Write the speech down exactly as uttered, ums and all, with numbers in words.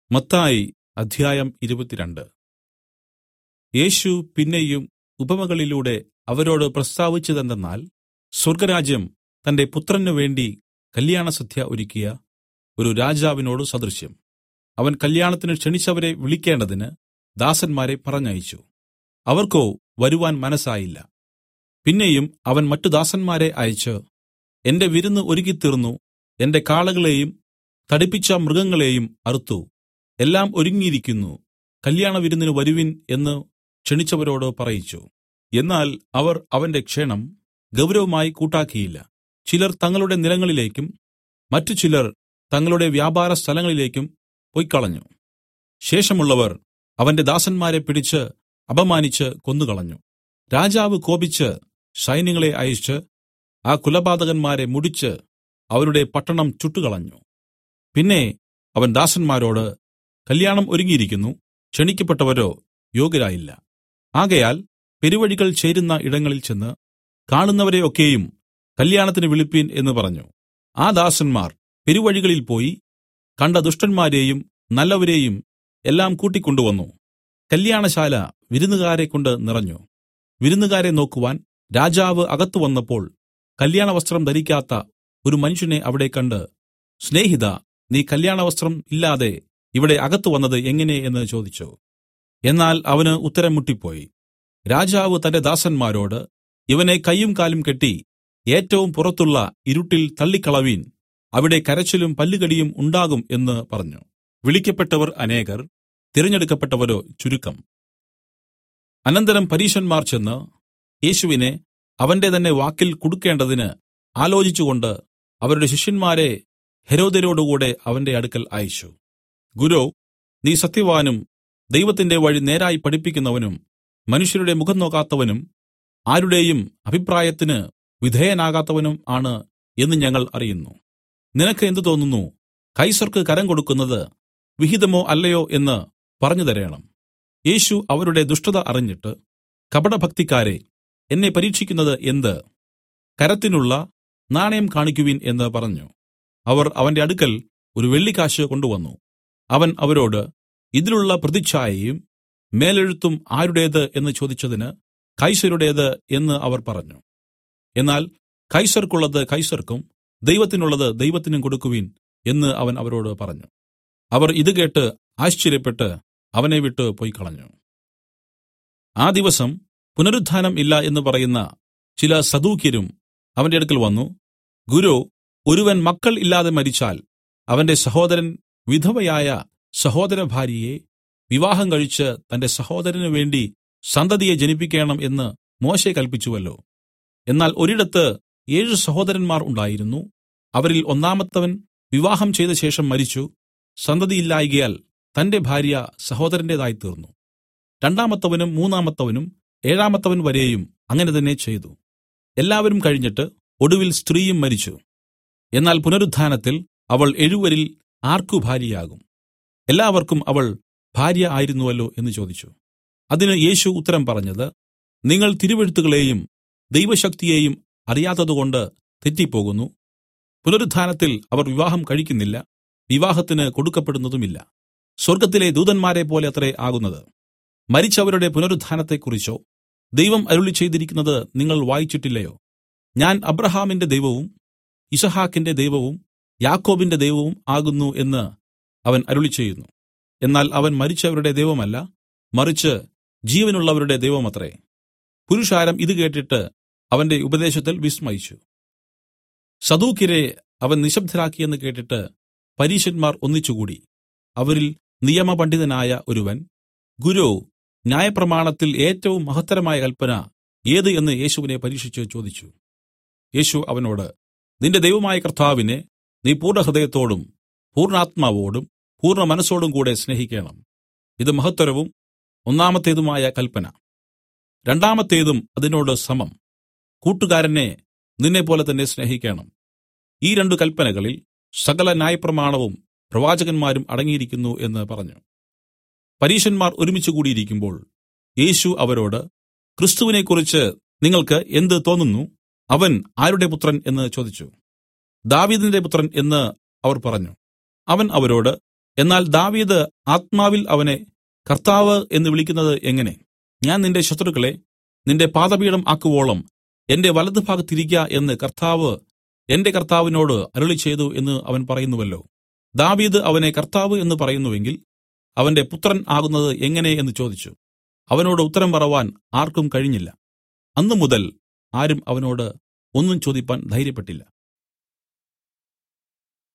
മത്തായി അധ്യായം ഇരുപത്തിരണ്ട്. യേശു പിന്നെയും ഉപമകളിലൂടെ അവരോട് പ്രസ്താവിച്ചതെന്തെന്നാൽ, സ്വർഗ്ഗരാജ്യം തന്റെ പുത്രന് വേണ്ടി കല്യാണസദ്യ ഒരുക്കിയ ഒരു രാജാവിനോട് സദൃശം. അവൻ കല്യാണത്തിന് ക്ഷണിച്ചവരെ വിളിക്കേണ്ടതിന് ദാസന്മാരെ പറഞ്ഞയച്ചു. അവർക്കോ വരുവാൻ മനസ്സായില്ല. പിന്നെയും അവൻ മറ്റു ദാസന്മാരെ അയച്ച്, എന്റെ വിരുന്ന് ഒരുക്കിത്തീർന്നു, എന്റെ കാളകളെയും തടിപ്പിച്ച മൃഗങ്ങളെയും അറുത്തു, എല്ലാം ഒരുങ്ങിയിരിക്കുന്നു, കല്യാണവിരുന്നിന് വരുവിൻ എന്ന് ക്ഷണിച്ചവരോട് പറയിച്ചു. എന്നാൽ അവർ അവന്റെ ക്ഷണം ഗൗരവമായി കൂട്ടാക്കിയില്ല. ചിലർ തങ്ങളുടെ നിലങ്ങളിലേക്കും മറ്റു ചിലർ തങ്ങളുടെ വ്യാപാര സ്ഥലങ്ങളിലേക്കും പൊയ്ക്കളഞ്ഞു. ശേഷമുള്ളവർ അവന്റെ ദാസന്മാരെ പിടിച്ച് അപമാനിച്ച് കൊന്നുകളഞ്ഞു. രാജാവ് കോപിച്ച് സൈന്യങ്ങളെ അയച്ച് ആ കുലപാതകന്മാരെ മുടിച്ച് അവരുടെ പട്ടണം ചുട്ടുകളഞ്ഞു. പിന്നെ അവൻ ദാസന്മാരോട്, കല്യാണം ഒരുങ്ങിയിരിക്കുന്നു, ക്ഷണിക്കപ്പെട്ടവരോ യോഗ്യരായില്ല. ആകയാൽ പെരുവഴികൾ ചേരുന്ന ഇടങ്ങളിൽ ചെന്ന് കാണുന്നവരെ ഒക്കെയും കല്യാണത്തിന് വിളിപ്പിൻ എന്ന് പറഞ്ഞു. ആ ദാസന്മാർ പെരുവഴികളിൽ പോയി കണ്ട ദുഷ്ടന്മാരെയും നല്ലവരെയും എല്ലാം കൂട്ടിക്കൊണ്ടുവന്നു. കല്യാണശാല വിരുന്നുകാരെക്കൊണ്ട് നിറഞ്ഞു. വിരുന്നുകാരെ നോക്കുവാൻ രാജാവ് അകത്ത് വന്നപ്പോൾ കല്യാണവസ്ത്രം ധരിക്കാത്ത ഒരു മനുഷ്യനെ അവിടെ കണ്ട്, സ്നേഹിതാ, നീ കല്യാണവസ്ത്രം ഇല്ലാതെ ഇവിടെ അകത്ത് വന്നത് എങ്ങനെ എന്ന് ചോദിച്ചു. എന്നാൽ അവന് ഉത്തരം മുട്ടിപ്പോയി. രാജാവ് തന്റെ ദാസന്മാരോട്, ഇവനെ കയ്യും കാലും കെട്ടി ഏറ്റവും പുറത്തുള്ള ഇരുട്ടിൽ തള്ളിക്കളവീൻ, അവിടെ കരച്ചിലും പല്ലുകടിയും ഉണ്ടാകും എന്ന് പറഞ്ഞു. വിളിക്കപ്പെട്ടവർ അനേകർ, തിരഞ്ഞെടുക്കപ്പെട്ടവരോ ചുരുക്കം. അനന്തരം പരീശന്മാർ ചെന്ന് യേശുവിനെ അവന്റെ തന്നെ വാക്കിൽ കുടുക്കേണ്ടതിന് ആലോചിച്ചുകൊണ്ട് അവരുടെ ശിഷ്യന്മാരെ ഹെരോദ്യരോടുകൂടെ അവന്റെ അടുക്കൽ അയച്ചു. ഗുരോ, നീ സത്യവാനും ദൈവത്തിന്റെ വഴി നേരായി പഠിപ്പിക്കുന്നവനും മനുഷ്യരുടെ മുഖം നോക്കാത്തവനും ആരുടെയും അഭിപ്രായത്തിന് വിധേയനാകാത്തവനും ആണ് എന്ന് ഞങ്ങൾ അറിയുന്നു. നിനക്ക് എന്ത് തോന്നുന്നു? കൈസർക്ക് കരം കൊടുക്കുന്നത് വിഹിതമോ അല്ലയോ എന്ന് പറഞ്ഞു തരേണം. യേശു അവരുടെ ദുഷ്ടത അറിഞ്ഞിട്ട്, കപടഭക്തിക്കാരെ, എന്നെ പരീക്ഷിക്കുന്നത് എന്ത്? കരത്തിനുള്ള നാണയം കാണിക്കുവിൻ എന്ന് പറഞ്ഞു. അവർ അവന്റെ അടുക്കൽ ഒരു വെള്ളിക്കാശ് കൊണ്ടുവന്നു. അവൻ അവരോട്, ഇതിലുള്ള പ്രതിച്ഛായയും മേലെഴുത്തും ആരുടേത് എന്ന് ചോദിച്ചതിന്, കൈസരുടേത് എന്ന് അവർ പറഞ്ഞു. എന്നാൽ കൈസർക്കുള്ളത് കൈസർക്കും ദൈവത്തിനുള്ളത് ദൈവത്തിനും കൊടുക്കുവിൻ എന്ന് അവൻ അവരോട് പറഞ്ഞു. അവർ ഇത് കേട്ട് ആശ്ചര്യപ്പെട്ട് അവനെ വിട്ടു പൊയ്ക്കളഞ്ഞു. ആ ദിവസം പുനരുത്ഥാനം ഇല്ല എന്ന് പറയുന്ന ചില സദൂക്യരും അവന്റെ അടുക്കൽ വന്നു. ഗുരു, ഒരുവൻ മക്കൾ ഇല്ലാതെ മരിച്ചാൽ അവന്റെ സഹോദരൻ വിധവയായ സഹോദരഭാര്യയെ വിവാഹം കഴിച്ച് തന്റെ സഹോദരന് വേണ്ടി സന്തതിയെ ജനിപ്പിക്കണം എന്ന് മോശെ കല്പിച്ചുവല്ലോ. എന്നാൽ ഒരിടത്ത് ഏഴ് സഹോദരന്മാർ ഉണ്ടായിരുന്നു. അവരിൽ ഒന്നാമത്തവൻ വിവാഹം ചെയ്ത ശേഷം മരിച്ചു. സന്തതിയില്ലായ്കയാൽ തന്റെ ഭാര്യ സഹോദരന്റേതായിത്തീർന്നു. രണ്ടാമത്തവനും മൂന്നാമത്തവനും ഏഴാമത്തവൻ വരെയും അങ്ങനെ തന്നെ ചെയ്തു. എല്ലാവരും കഴിഞ്ഞിട്ട് ഒടുവിൽ സ്ത്രീയും മരിച്ചു. എന്നാൽ പുനരുത്ഥാനത്തിൽ അവൾ എഴുവരിൽ ആർക്കു ഭാര്യയാകും? എല്ലാവർക്കും അവൾ ഭാര്യ ആയിരുന്നുവല്ലോ എന്ന് ചോദിച്ചു. അതിന് യേശു ഉത്തരം പറഞ്ഞത്, നിങ്ങൾ തിരുവെഴുത്തുകളെയും ദൈവശക്തിയെയും അറിയാത്തതുകൊണ്ട് തെറ്റിപ്പോകുന്നു. പുനരുത്ഥാനത്തിൽ അവർ വിവാഹം കഴിക്കുന്നില്ല, വിവാഹത്തിന് കൊടുക്കപ്പെടുന്നതുമില്ല. സ്വർഗ്ഗത്തിലെ ദൂതന്മാരെ പോലെ അത്രേ ആകുന്നത്. മരിച്ചവരുടെ പുനരുത്ഥാനത്തെക്കുറിച്ചോ ദൈവം അരുളി ചെയ്തിരിക്കുന്നത് നിങ്ങൾ വായിച്ചിട്ടില്ലയോ? ഞാൻ അബ്രാഹാമിന്റെ ദൈവവും യിസ്ഹാക്കിന്റെ ദൈവവും യാക്കോബിന്റെ ദൈവവും ആകുന്നു എന്ന് അവൻ അരുളിച്ചെയ്യുന്നു. എന്നാൽ അവൻ മരിച്ചവരുടെ ദൈവമല്ല, മറിച്ച് ജീവനുള്ളവരുടെ ദൈവമത്രേ. പുരുഷാരം ഇത് കേട്ടിട്ട് അവന്റെ ഉപദേശത്തിൽ വിസ്മയിച്ചു. സദൂക്യരെ അവൻ നിശബ്ദരാക്കിയെന്ന് കേട്ടിട്ട് പരീശന്മാർ ഒന്നിച്ചുകൂടി. അവരിൽ നിയമപണ്ഡിതനായ ഒരുവൻ, ഗുരു, ന്യായപ്രമാണത്തിൽ ഏറ്റവും മഹത്തരമായ കല്പന ഏത് എന്ന് യേശുവിനെ പരീക്ഷിച്ച് ചോദിച്ചു. യേശു അവനോട്, നിന്റെ ദൈവമായ കർത്താവിനെ നീ പൂർണ്ണഹൃദയത്തോടും പൂർണ്ണാത്മാവോടും പൂർണ്ണ മനസ്സോടും കൂടെ സ്നേഹിക്കണം. ഇത് മഹത്തരവും ഒന്നാമത്തേതുമായ കല്പന. രണ്ടാമത്തേതും അതിനോട് സമം, കൂട്ടുകാരനെ നിന്നെപ്പോലെ തന്നെ സ്നേഹിക്കണം. ഈ രണ്ടു കല്പനകളിൽ സകല ന്യായപ്രമാണവും പ്രവാചകന്മാരും അടങ്ങിയിരിക്കുന്നു എന്ന് പറഞ്ഞു. പരീശന്മാർ ഒരുമിച്ച് കൂടിയിരിക്കുമ്പോൾ യേശു അവരോട്, ക്രിസ്തുവിനെക്കുറിച്ച് നിങ്ങൾക്ക് എന്ത് തോന്നുന്നു? അവൻ ആരുടെ പുത്രൻ എന്ന് ചോദിച്ചു. ദാവീദിന്റെ പുത്രൻ എന്ന് അവർ പറഞ്ഞു. അവൻ അവരോട്, എന്നാൽ ദാവീദ് ആത്മാവിൽ അവനെ കർത്താവ് എന്ന് വിളിക്കുന്നത് എങ്ങനെ? ഞാൻ നിന്റെ ശത്രുക്കളെ നിന്റെ പാദപീഠം ആക്കുവോളം എന്റെ വലത്തുഭാഗത്തിരിക്ക എന്ന് കർത്താവ് എന്റെ കർത്താവിനോട് അരുളിച്ചെയ്തു എന്ന് അവൻ പറയുന്നുവല്ലോ. ദാവീദ് അവനെ കർത്താവ് എന്ന് പറയുന്നുവെങ്കിൽ അവന്റെ പുത്രൻ ആകുന്നത് എങ്ങനെ എന്ന് ചോദിച്ചു. അവനോട് ഉത്തരം പറവാൻ ആർക്കും കഴിഞ്ഞില്ല. അന്നുമുതൽ ആരും അവനോട് ഒന്നും ചോദിപ്പാൻ ധൈര്യപ്പെട്ടില്ല.